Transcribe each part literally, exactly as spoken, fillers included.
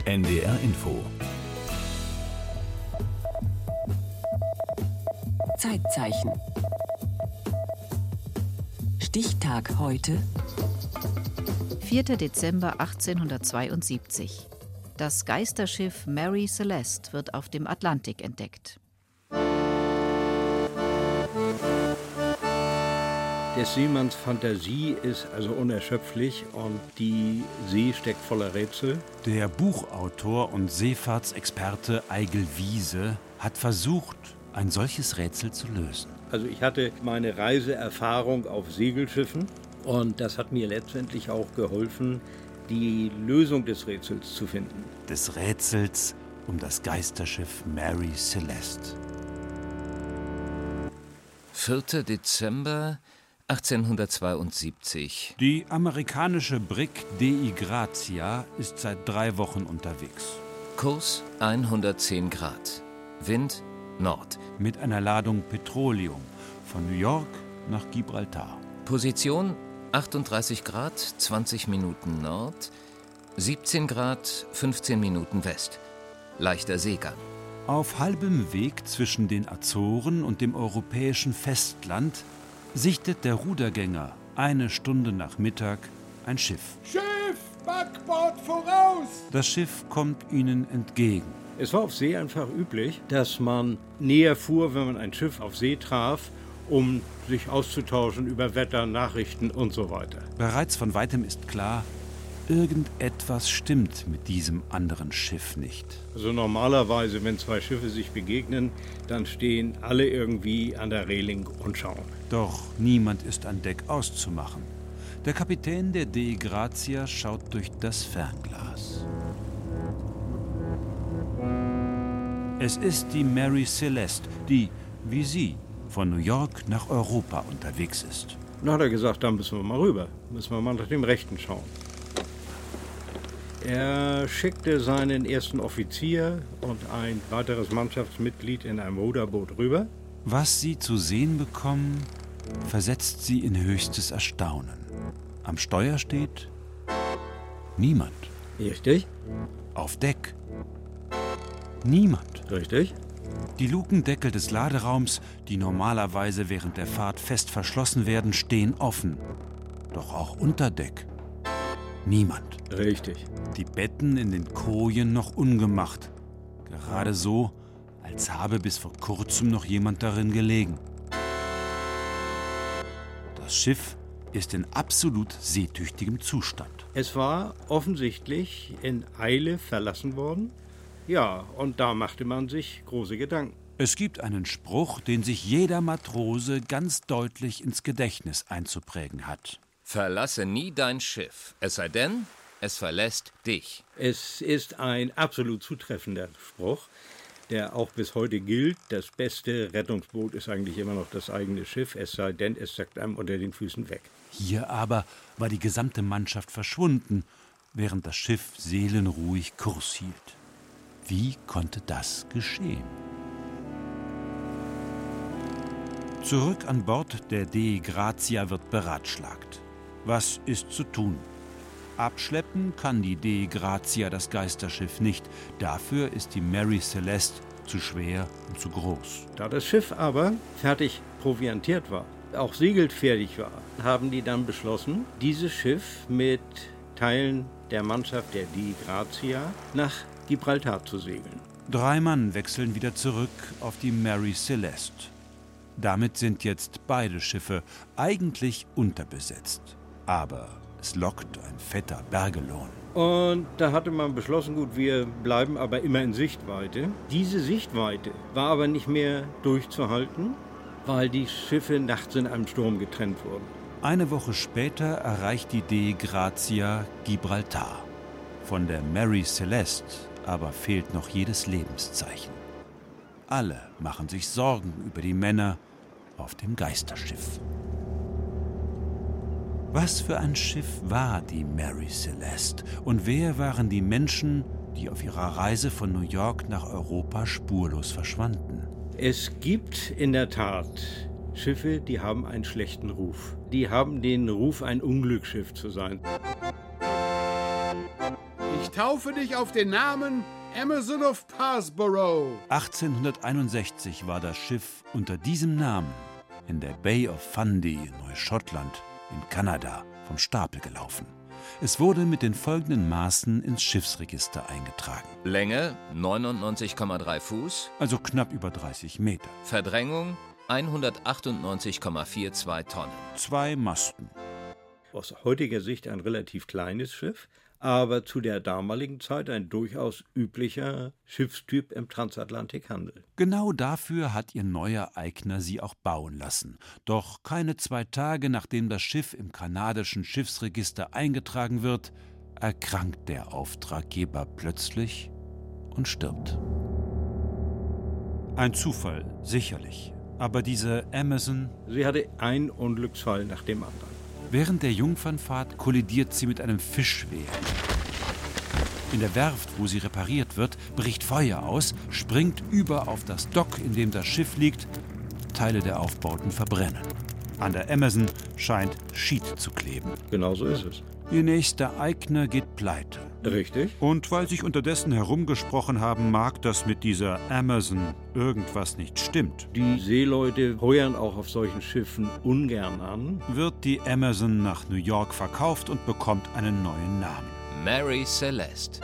N D R Info. Zeitzeichen. Stichtag heute. vierter Dezember achtzehnhundertzweiundsiebzig. Das Geisterschiff Mary Celeste wird auf dem Atlantik entdeckt. Des Seemanns Fantasie ist also unerschöpflich und die See steckt voller Rätsel. Der Buchautor und Seefahrtsexperte Eigil Wiese hat versucht, ein solches Rätsel zu lösen. Also ich hatte meine Reiseerfahrung auf Segelschiffen und das hat mir letztendlich auch geholfen, die Lösung des Rätsels zu finden. Des Rätsels um das Geisterschiff Mary Celeste. vierter Dezember achtzehnhundertzweiundsiebzig. Die amerikanische Brig Dei Grazia ist seit drei Wochen unterwegs. Kurs hundertzehn Grad. Wind Nord. Mit einer Ladung Petroleum von New York nach Gibraltar. Position achtunddreißig Grad, zwanzig Minuten Nord, siebzehn Grad, fünfzehn Minuten West. Leichter Seegang. Auf halbem Weg zwischen den Azoren und dem europäischen Festland sichtet der Rudergänger eine Stunde nach Mittag ein Schiff. Schiff, Backbord voraus! Das Schiff kommt ihnen entgegen. Es war auf See einfach üblich, dass man näher fuhr, wenn man ein Schiff auf See traf, um sich auszutauschen über Wetter, Nachrichten und so weiter. Bereits von weitem ist klar, irgendetwas stimmt mit diesem anderen Schiff nicht. Also normalerweise, wenn zwei Schiffe sich begegnen, dann stehen alle irgendwie an der Reling und schauen. Doch niemand ist an Deck auszumachen. Der Kapitän der Dei Grazia schaut durch das Fernglas. Es ist die Mary Celeste, die, wie Sie, von New York nach Europa unterwegs ist. Dann hat er gesagt, da müssen wir mal rüber, müssen wir mal nach dem Rechten schauen. Er schickte seinen ersten Offizier und ein weiteres Mannschaftsmitglied in ein Ruderboot rüber. Was sie zu sehen bekommen, versetzt sie in höchstes Erstaunen. Am Steuer steht niemand. Richtig? Auf Deck niemand. Richtig? Die Lukendeckel des Laderaums, die normalerweise während der Fahrt fest verschlossen werden, stehen offen. Doch auch unter Deck niemand. Richtig. Die Betten in den Kojen noch ungemacht. Gerade so, als habe bis vor kurzem noch jemand darin gelegen. Das Schiff ist in absolut seetüchtigem Zustand. Es war offensichtlich in Eile verlassen worden. Ja, und da machte man sich große Gedanken. Es gibt einen Spruch, den sich jeder Matrose ganz deutlich ins Gedächtnis einzuprägen hat. Verlasse nie dein Schiff, es sei denn, es verlässt dich. Es ist ein absolut zutreffender Spruch, der auch bis heute gilt. Das beste Rettungsboot ist eigentlich immer noch das eigene Schiff, es sei denn, es sackt einem unter den Füßen weg. Hier aber war die gesamte Mannschaft verschwunden, während das Schiff seelenruhig Kurs hielt. Wie konnte das geschehen? Zurück an Bord der Dei Grazia wird beratschlagt. Was ist zu tun? Abschleppen kann die Dei Grazia das Geisterschiff nicht. Dafür ist die Mary Celeste zu schwer und zu groß. Da das Schiff aber fertig proviantiert war, auch segelfertig war, haben die dann beschlossen, dieses Schiff mit Teilen der Mannschaft der Dei Grazia nach Gibraltar zu segeln. Drei Mann wechseln wieder zurück auf die Mary Celeste. Damit sind jetzt beide Schiffe eigentlich unterbesetzt. Aber es lockt ein fetter Bergelohn. Und da hatte man beschlossen, gut, wir bleiben aber immer in Sichtweite. Diese Sichtweite war aber nicht mehr durchzuhalten, weil die Schiffe nachts in einem Sturm getrennt wurden. Eine Woche später erreicht die Dei Grazia Gibraltar. Von der Mary Celeste aber fehlt noch jedes Lebenszeichen. Alle machen sich Sorgen über die Männer auf dem Geisterschiff. Was für ein Schiff war die Mary Celeste? Und wer waren die Menschen, die auf ihrer Reise von New York nach Europa spurlos verschwanden? Es gibt in der Tat Schiffe, die haben einen schlechten Ruf. Die haben den Ruf, ein Unglücksschiff zu sein. Ich taufe dich auf den Namen Amazon of Passborough. achtzehnhunderteinundsechzig war das Schiff unter diesem Namen in der Bay of Fundy in Neuschottland in Kanada vom Stapel gelaufen. Es wurde mit den folgenden Maßen ins Schiffsregister eingetragen. Länge neunundneunzig Komma drei Fuß, Also knapp über dreißig Meter. Verdrängung hundertachtundneunzig Komma zweiundvierzig Tonnen. Zwei Masten. Aus heutiger Sicht ein relativ kleines Schiff, aber zu der damaligen Zeit ein durchaus üblicher Schiffstyp im Transatlantikhandel. Genau dafür hat ihr neuer Eigner sie auch bauen lassen. Doch keine zwei Tage nachdem das Schiff im kanadischen Schiffsregister eingetragen wird, erkrankt der Auftraggeber plötzlich und stirbt. Ein Zufall, sicherlich. Aber diese Amazon... Sie hatte einen Unglücksfall nach dem anderen. Während der Jungfernfahrt kollidiert sie mit einem Fischwehr. In der Werft, wo sie repariert wird, bricht Feuer aus, springt über auf das Dock, in dem das Schiff liegt. Teile der Aufbauten verbrennen. An der Amazon scheint Schied zu kleben. Genau so ist es. Ihr nächster Eigner geht pleite. Richtig. Und weil sich unterdessen herumgesprochen haben mag, dass mit dieser Amazon irgendwas nicht stimmt, Die Seeleute heuern auch auf solchen Schiffen ungern an. wird die Amazon nach New York verkauft und bekommt einen neuen Namen. Mary Celeste.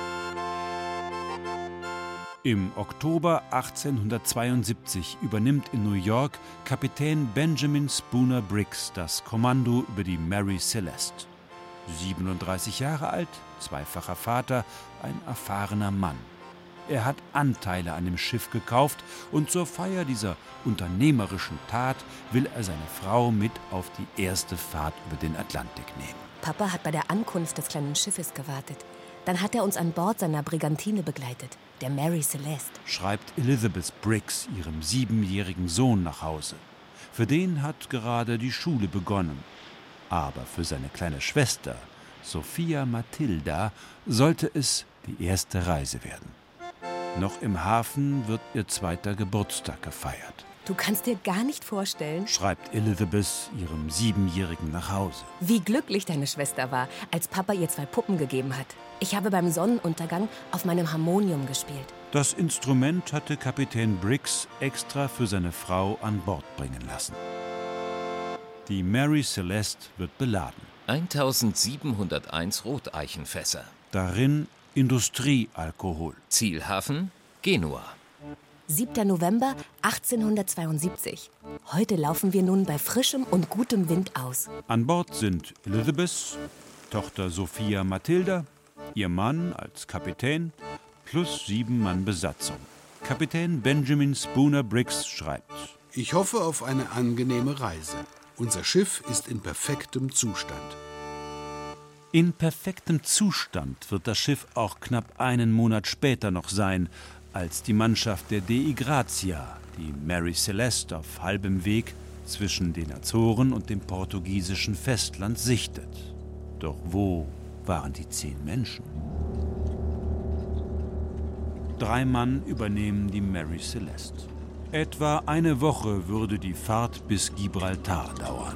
Im Oktober achtzehnhundertzweiundsiebzig übernimmt in New York Kapitän Benjamin Spooner Briggs das Kommando über die Mary Celeste. siebenunddreißig Jahre alt, zweifacher Vater, ein erfahrener Mann. Er hat Anteile an dem Schiff gekauft und zur Feier dieser unternehmerischen Tat will er seine Frau mit auf die erste Fahrt über den Atlantik nehmen. Papa hat bei der Ankunft des kleinen Schiffes gewartet. Dann hat er uns an Bord seiner Brigantine begleitet, der Mary Celeste. Schreibt Elizabeth Briggs ihrem siebenjährigen Sohn nach Hause. Für den hat gerade die Schule begonnen. Aber für seine kleine Schwester, Sophia Matilda, sollte es die erste Reise werden. Noch im Hafen wird ihr zweiter Geburtstag gefeiert. Du kannst dir gar nicht vorstellen, Schreibt Elizabeth ihrem Siebenjährigen nach Hause. wie glücklich deine Schwester war, als Papa ihr zwei Puppen gegeben hat. Ich habe beim Sonnenuntergang auf meinem Harmonium gespielt. Das Instrument hatte Kapitän Briggs extra für seine Frau an Bord bringen lassen. Die Mary Celeste wird beladen. eintausendsiebenhunderteins Roteichenfässer. Darin Industriealkohol. Zielhafen Genua. siebter November achtzehnhundertzweiundsiebzig. Heute laufen wir nun bei frischem und gutem Wind aus. An Bord sind Elizabeth, Tochter Sophia Matilda, ihr Mann als Kapitän plus sieben Mann Besatzung. Kapitän Benjamin Spooner Briggs schreibt: Ich hoffe auf eine angenehme Reise. Unser Schiff ist in perfektem Zustand. In perfektem Zustand wird das Schiff auch knapp einen Monat später noch sein, als die Mannschaft der Dei Grazia, die Mary Celeste, auf halbem Weg zwischen den Azoren und dem portugiesischen Festland sichtet. Doch wo waren die zehn Menschen? Drei Mann übernehmen die Mary Celeste. Etwa eine Woche würde die Fahrt bis Gibraltar dauern.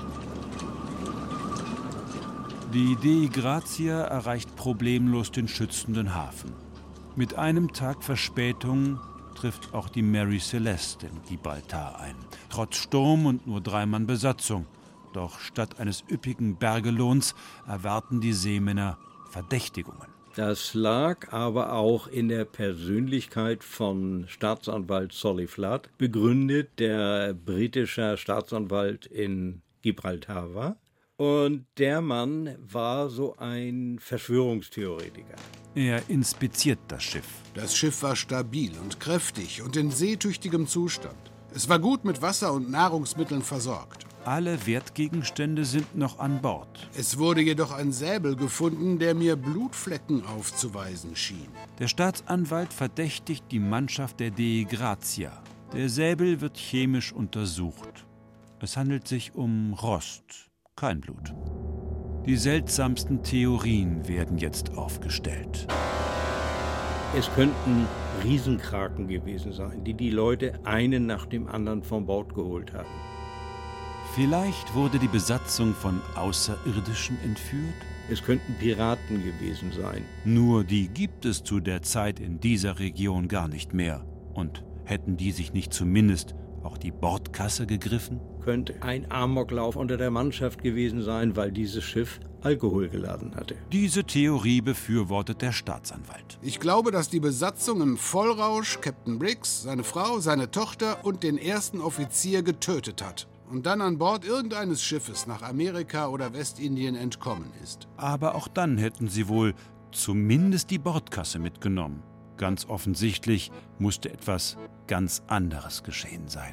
Die Dei Grazia erreicht problemlos den schützenden Hafen. Mit einem Tag Verspätung trifft auch die Mary Celeste in Gibraltar ein. Trotz Sturm und nur drei Mann Besatzung. Doch statt eines üppigen Bergelohns erwarten die Seemänner Verdächtigungen. Das lag aber auch in der Persönlichkeit von Staatsanwalt Solly Flood, begründet, der britischer Staatsanwalt in Gibraltar war. Und der Mann war so ein Verschwörungstheoretiker. Er inspiziert das Schiff. Das Schiff war stabil und kräftig und in seetüchtigem Zustand. Es war gut mit Wasser und Nahrungsmitteln versorgt. Alle Wertgegenstände sind noch an Bord. Es wurde jedoch ein Säbel gefunden, der mir Blutflecken aufzuweisen schien. Der Staatsanwalt verdächtigt die Mannschaft der Dei Grazia. Der Säbel wird chemisch untersucht. Es handelt sich um Rost, kein Blut. Die seltsamsten Theorien werden jetzt aufgestellt. Es könnten Riesenkraken gewesen sein, die die Leute einen nach dem anderen vom Bord geholt haben. Vielleicht wurde die Besatzung von Außerirdischen entführt? es könnten Piraten gewesen sein. Nur die gibt es zu der Zeit in dieser Region gar nicht mehr. Und hätten die sich nicht zumindest auch die Bordkasse gegriffen? Könnte ein Amoklauf unter der Mannschaft gewesen sein, weil dieses Schiff Alkohol geladen hatte. Diese Theorie befürwortet der Staatsanwalt. Ich glaube, dass die Besatzung im Vollrausch Captain Briggs, seine Frau, seine Tochter und den ersten Offizier getötet hat und dann an Bord irgendeines Schiffes nach Amerika oder Westindien entkommen ist. Aber auch dann hätten sie wohl zumindest die Bordkasse mitgenommen. Ganz offensichtlich musste etwas ganz anderes geschehen sein.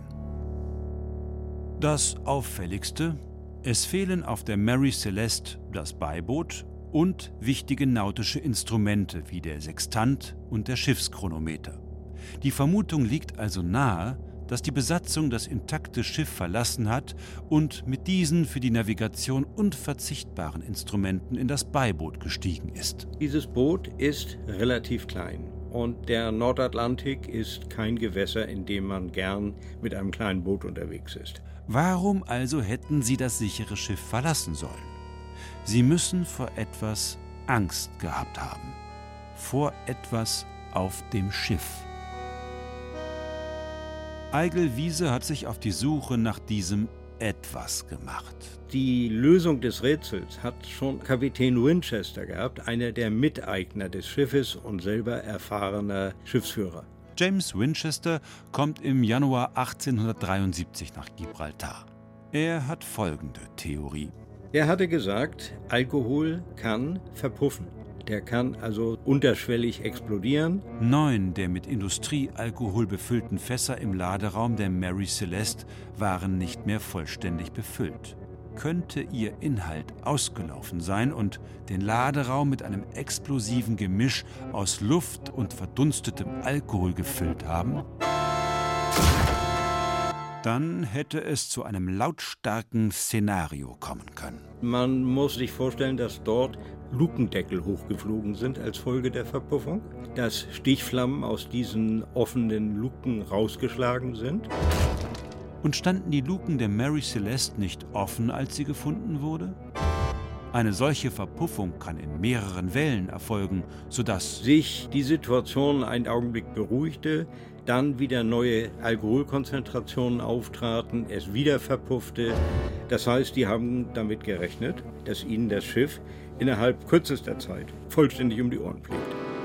Das Auffälligste: Es fehlen auf der Mary Celeste das Beiboot und wichtige nautische Instrumente wie der Sextant und der Schiffschronometer. Die Vermutung liegt also nahe, dass die Besatzung das intakte Schiff verlassen hat und mit diesen für die Navigation unverzichtbaren Instrumenten in das Beiboot gestiegen ist. Dieses Boot ist relativ klein und der Nordatlantik ist kein Gewässer, in dem man gern mit einem kleinen Boot unterwegs ist. Warum also hätten sie das sichere Schiff verlassen sollen? Sie müssen vor etwas Angst gehabt haben. Vor etwas auf dem Schiff. Eigil Wiese hat sich auf die Suche nach diesem Etwas gemacht. Die Lösung des Rätsels hat schon Kapitän Winchester gehabt, einer der Miteigner des Schiffes und selber erfahrener Schiffsführer. James Winchester kommt im Januar achtzehnhundertdreiundsiebzig nach Gibraltar. Er hat folgende Theorie. Er hatte gesagt, Alkohol kann verpuffen. Der kann also unterschwellig explodieren. Neun der mit Industriealkohol befüllten Fässer im Laderaum der Mary Celeste waren nicht mehr vollständig befüllt. Könnte ihr Inhalt ausgelaufen sein und den Laderaum mit einem explosiven Gemisch aus Luft und verdunstetem Alkohol gefüllt haben? Dann hätte es zu einem lautstarken Szenario kommen können. Man muss sich vorstellen, dass dort Lukendeckel hochgeflogen sind als Folge der Verpuffung, dass Stichflammen aus diesen offenen Luken rausgeschlagen sind. Und standen die Luken der Mary Celeste nicht offen, als sie gefunden wurde? Eine solche Verpuffung kann in mehreren Wellen erfolgen, sodass sich die Situation einen Augenblick beruhigte, dann wieder neue Alkoholkonzentrationen auftraten, es wieder verpuffte. Das heißt, die haben damit gerechnet, dass ihnen das Schiff innerhalb kürzester Zeit vollständig um die Ohren fliegt.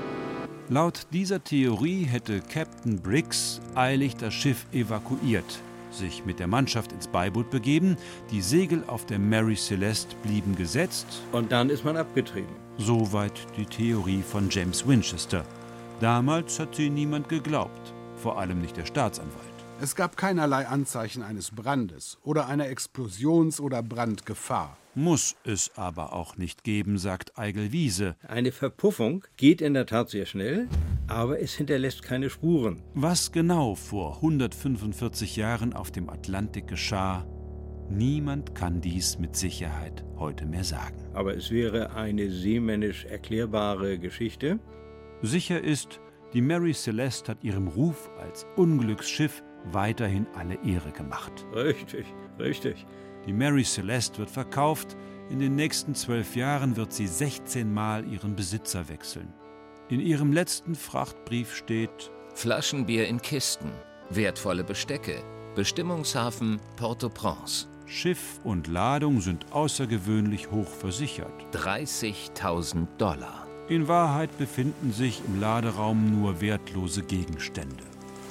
Laut dieser Theorie hätte Captain Briggs eilig das Schiff evakuiert, sich mit der Mannschaft ins Beiboot begeben, die Segel auf der Mary Celeste blieben gesetzt. Und dann ist man abgetrieben. Soweit die Theorie von James Winchester. Damals hat sie niemand geglaubt, vor allem nicht der Staatsanwalt. Es gab keinerlei Anzeichen eines Brandes oder einer Explosions- oder Brandgefahr. Muss es aber auch nicht geben, sagt Eigil Wiese. Eine Verpuffung geht in der Tat sehr schnell, aber es hinterlässt keine Spuren. Was genau vor hundertfünfundvierzig Jahren auf dem Atlantik geschah, niemand kann dies mit Sicherheit heute mehr sagen. Aber es wäre eine seemännisch erklärbare Geschichte. Sicher ist, die Mary Celeste hat ihrem Ruf als Unglücksschiff weiterhin alle Ehre gemacht. Richtig, richtig. Die Mary Celeste wird verkauft. In den nächsten zwölf Jahren wird sie sechzehn Mal ihren Besitzer wechseln. In ihrem letzten Frachtbrief steht: Flaschenbier in Kisten, wertvolle Bestecke, Bestimmungshafen Port-au-Prince. Schiff und Ladung sind außergewöhnlich hoch versichert. dreißigtausend Dollar. In Wahrheit befinden sich im Laderaum nur wertlose Gegenstände.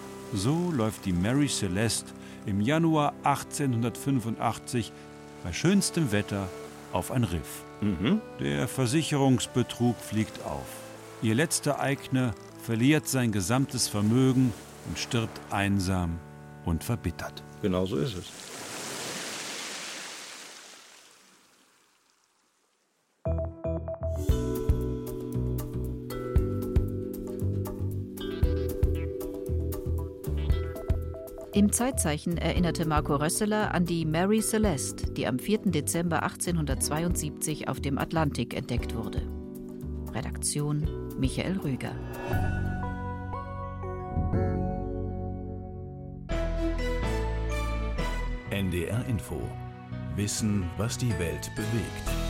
So läuft die Mary Celeste im Januar achtzehnhundertfünfundachtzig bei schönstem Wetter auf ein Riff. Mhm. Der Versicherungsbetrug fliegt auf. Ihr letzter Eigner verliert sein gesamtes Vermögen und stirbt einsam und verbittert. Genau so ist es. Im Zeitzeichen erinnerte Marco Rösseler an die Mary Celeste, die am vierten Dezember achtzehnhundertzweiundsiebzig auf dem Atlantik entdeckt wurde. Redaktion Michael Rüger. N D R Info. Wissen, was die Welt bewegt.